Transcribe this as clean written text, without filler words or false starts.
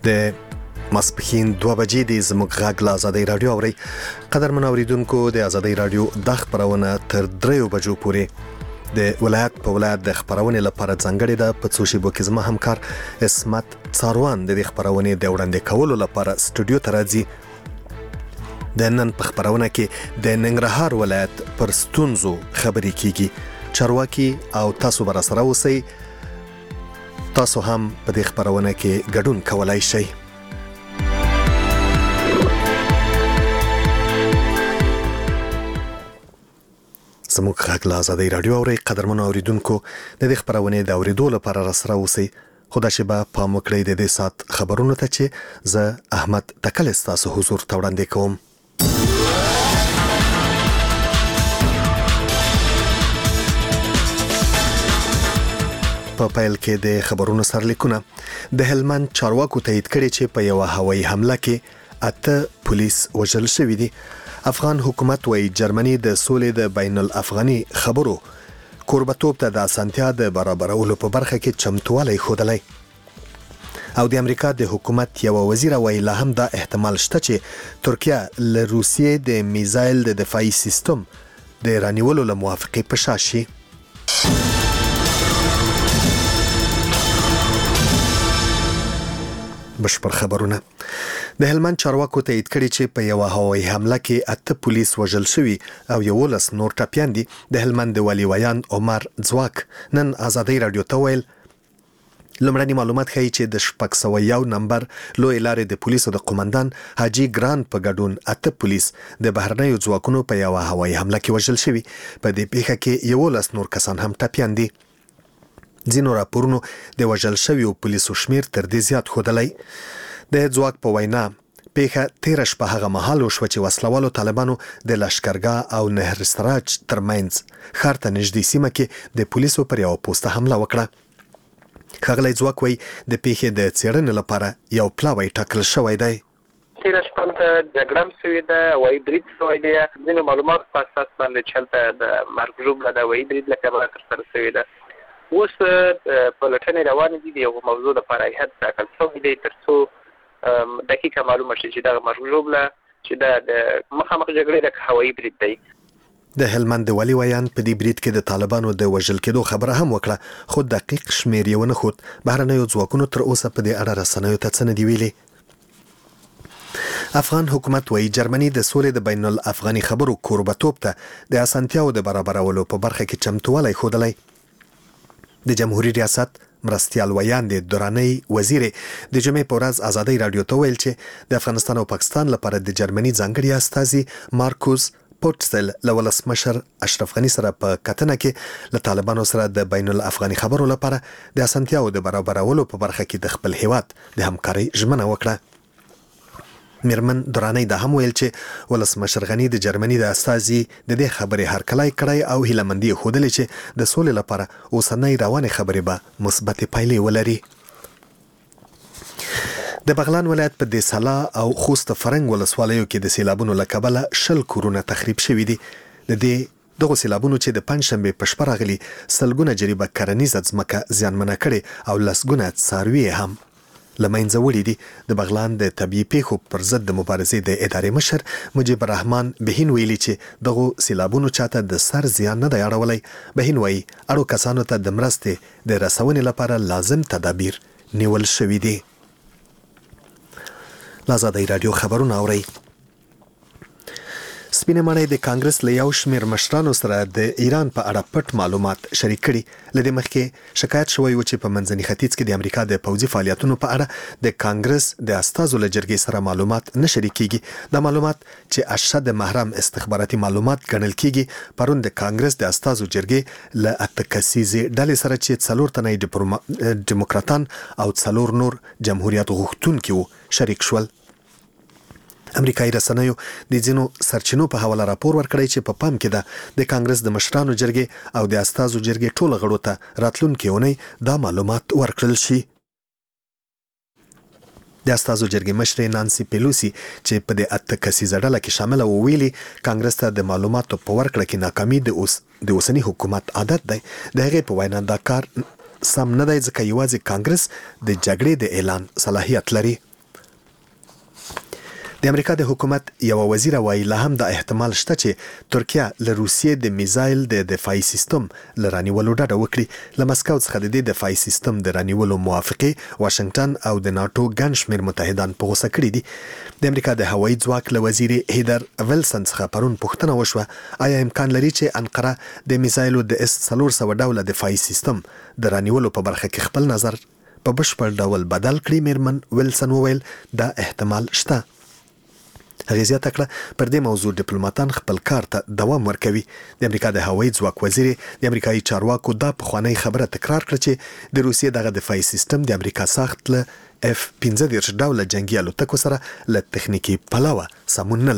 د ماسپښین 2 بجې د زموږ غږ له ازادۍ رادیو اوري. قدرمن اوریدونکو د ازادۍ رادیو د خبرونه تر 3 بجو پورې د ولایت په ولایت د خبرونه لپاره ځانګړي د پڅو شیبو کې زما همکار اسمت څاروان د خبرونه د وړاندې کولو لپاره سټوډیو ته راځي. د نن په خبرونه کې د ننګرهار ولایت پر ستونزو خبرې کیږي. چارواکي او تاسو بر سره اوسئ. تاسو هم په دې خبرونه کې ګډون کولای شئ. زموږ غږ له ازادۍ رادیو اوري. قدرمن اوریدونکو د دې خبرونه د اوریدو لپاره را سره اوسئ. خدا شبا پام وکړئ د دې سات خبرونو ته چې زه احمد تکل تاسو حضور ته وړاندې کوم. په پیل کې د خبرونو سرلیکونه. د هلمند چارواکو تایید کړي چې په یو هوایي حمله کې 8 پولیس وژل شوي دي. افغان حکومت وايي جرمني د سولې د بین الافغاني خبرو کوربتوب ته د اسانتیا د برابرولو په برخه کې چمتووالی ښودلی. او د امریکا د حکومت یو وزیر وايي لا هم دا احتمال شته چې ترکیه له روسیې د میزایل د دفاعي سیستم د رانیولو له موافقې په شا شي. بشپړ خبرونه. د هلمند چارواکو تایید کړي چې په یو هوایي حمله کې 8 پولیس وژل شوي او 11 نور ټپیان دي. د هلمند والي ویان عمر ځواک نن ازادۍ رادیو ته ویل لومړني معلومات ښیي چې د 601 نمبر لوی لارې د پولیسو د قومندان حاجی ګران په ګډون 8 پولیس د بهرنیو ځواکونو په یو هوایي حمله کې وژل شوي. په دې پیښه کې 11 نور کسان هم ټپیان دي. ځینو راپورونو د وژل شویو پولیسو شمیر تر دې زیات ښودلی. د ځواک په وینا پیښه 13 شپه هغه مهال وشوه چې وسلوالو طالبانو د لشکرګاه او نهر سراج ترمنځ ښار ته نږدې سیمه کې د پولیسو پر یو پوسټه حمله وکړه. ښاغلی ځواک وایي د پیښې د څېړنې لپاره یو پلاوی ټاکل شوی دی. 13 شپه ته جګړه هم شوې ده، هوایي برید شوی دی. ځینو معلوماتو په اساس باندې چې هلته د مرګ ژوبله د هوایي برید له کبله ترسره شوې ده. اوس پلټنې روانې دي. د یو موضوع لپاره هیئت ټاکل شوی دی تر څو دقیقه معلومه شي چې دغه مرګ ژوبله چې د مخامخ جګړې د هوایي برید دی. د هلمند والي ویان په دې برید کې د طالبانو د وژل کېدو خبره هم وکړه، خو دقیق شمیر یې ونه ښود. بهرنیو ځواکونو تر اوسه په دې اړه رسنیو ته څه نه دي ویلي. افغان حکومت وايي جرمني د سولې د بین الافغاني خبرو کوربتوب ته د اسانتیاو د برابرولو په برخه کې چمتووالی ښودلی. د جمهوریت ریاست مرستیال ویان د دوراني وزیر د جمعې په ورځ ازادۍ رادیو ته ویل چې د افغانستان او پاکستان لپاره د جرمني ځانګړي استازي مارکوس پوټسل له ولسمشر اشرف غني سره په کتنه کې له طالبانو سره د بین الافغاني خبرو لپاره د اسانتیاو د برابرولو په برخه کې د خپل هیواد د همکارۍ ژمنه وکړه. میرمن درانی دا هم ویل چې ولسمشر غني د جرمني د استازي د دې خبرې هرکلی کړی او هیلهمندي ښودلې چې د سولې لپاره اوسنۍ روانې خبرې به مثبتې پایلې ولري. د بغلان ولایت په دسالا او خوست فرنګ ولسوالیو کې د سیلابونو له کبله 20 کورونه تخریب شوي دي. د دغو سیلابونو چې د پنجشنبې په شپه راغلي سلګونه جریبه کرنیزه ځمکه زیانمنه کړې او لسګونه څاروي هم له منځه وړي دي. د بغلان د طبیعي پیښو پر ضد د مبارزې د ادارې مشر مجيب الرحمن بهین ویلي چې دغو سیلابونو چاته د سر زیان نه دی اړولی. بهین وایي اړو کسانو ته د مرستې د رسونې لپاره لازم تدابیر نیول شوي دي. ازادۍ رادیو خبرونه اورئ. سپینه ماڼۍ د کانګرس له یو شمېر مشرانو سره د ایران په اړه پټ معلومات شریک کړي. له دې مخکې شکایت شوی و چې په منځني ختیځ کې د امریکا د پوځي فعالیتونو په اړه د کانګرس د استازو له جرګې سره معلومات نه شریکېږي. دا معلومات چې اشد محرم استخباراتي معلومات ګڼل کېږي پرون د کانګرس د استازو جرګې له 8 کسیزې ډلې سره چې 4 تنه ډیموکراتان او 4 نور جمهوریت غوښتونکي وو شریک شول. امریکایي رسنیو د ځینو سرچینو په حواله راپور ورکړی چې په پام کې ده د کانګرس د مشرانو جرګې او د استازو جرګې ټولو غړو ته راتلونکې اونۍ دا معلومات ورکړل شي. د استازو جرګې مشرې نانسي پیلوسی چې په دې 8 کسیزه ډله کې شامله و ویلي کانګرس ته د معلوماتو په ورکړه کې ناکامي د اوسني حکومت عادت دی. د هغې په وینا دا کار سم نه دی ځکه یوازې کانګرس د جګړې د اعلان صلاحیت لري. د امریکا د حکومت یو وزیر وایي لا هم د احتمال شته چې ترکیه له روسیې د میزایل د دفاعي سیستم له رانیولو ډډه وکړي. له مسکو څخه د دې دفاعي سیستم د رانیولو موافقې واشنگټن او د ناتو ګڼ شمېر متحدان په غوسه کړي دي. د امریکا د هوایي ځواک له وزیر هیدر ویلسن څخه پرون پوښتنه وشوه آیا امکان لري چې انقره د میزایلو د S-400 ډوله دفاعي سیستم د رانیولو په برخه کې خپل نظر په بشپړ ډول بدل کړي. میرمن ویلسن وویل دا احتمال شته. هغې زیاته کړه پر دې موضوع ډیپلوماتان خپل کار ته دوام ورکوي. د امریکا د هوایي ځواک وزیر د امریکایي چارواکو دا پخوانۍ خبره تکرار کړه چې د روسیې دغه دفاعي سیستم د امریکا ساخت له F-15 ډوله جنګي الوتکو سره له تخنیکي پلوه سمون نه